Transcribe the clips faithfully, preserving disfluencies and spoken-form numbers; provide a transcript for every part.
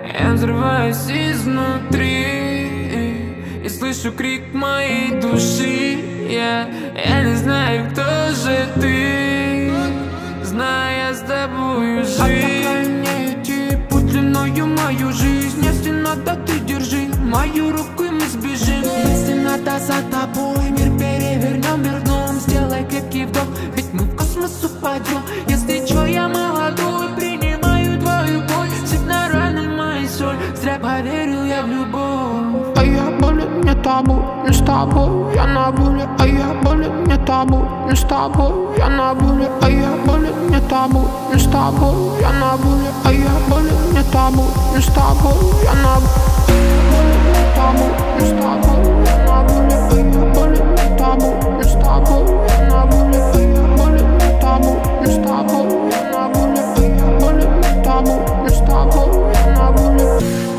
Я взрываюсь изнутри и слышу крик моей души. Я, я не знаю, кто же ты, знаю, я с тобою жить. Отдохай мне идти путь длиною мою жизнь. Если надо, ты держи мою руку, и мы сбежим. Если надо, за тобой мир перевернем, мир дном. Сделай крепкий вдох, ведь мы в космос упадем. Если чё, я молодой, принимаю твою боль. Сыпь на раны мои соль, зря поверил я в любовь. А я болен, не табу, не с тобой, я на воле. А я болен, не табу, не с тобой, я на воле. А я болен, не табу, не с тобой, я на воле. А я болен, не табу, не с тобой, я на воле. Не табу, не с тобой, я на воле. А я болен, не табу, не с тобой, я на воле. А я болен, не табу, не с тобой, я на воле. А я болен, не табу, не с тобой, я на воле.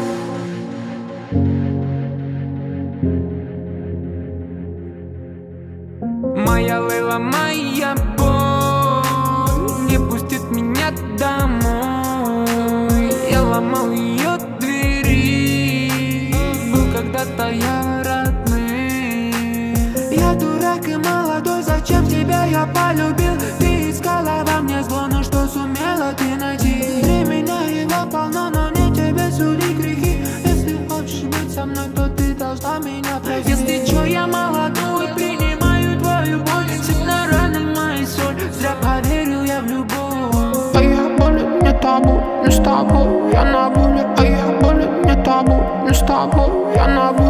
Моя Лейла, моя боль не пустит меня домой. Я ломал ее двери, был когда-то я родным. Я дурак и молодой, зачем тебя я полюбил? Ты искала во мне зло, но что сумела ты найти? Для меня его полно, но не тебе суди грехи. Если хочешь быть со мной, то ты должна меня простить. Если чё, я молодой, принимаю твою боль. Сыпь на раны мои соль, зря поверил я в любовь. А я болен, не табу, не с тобой, я на воле. А я болен, не табу, не с тобой, я на воле.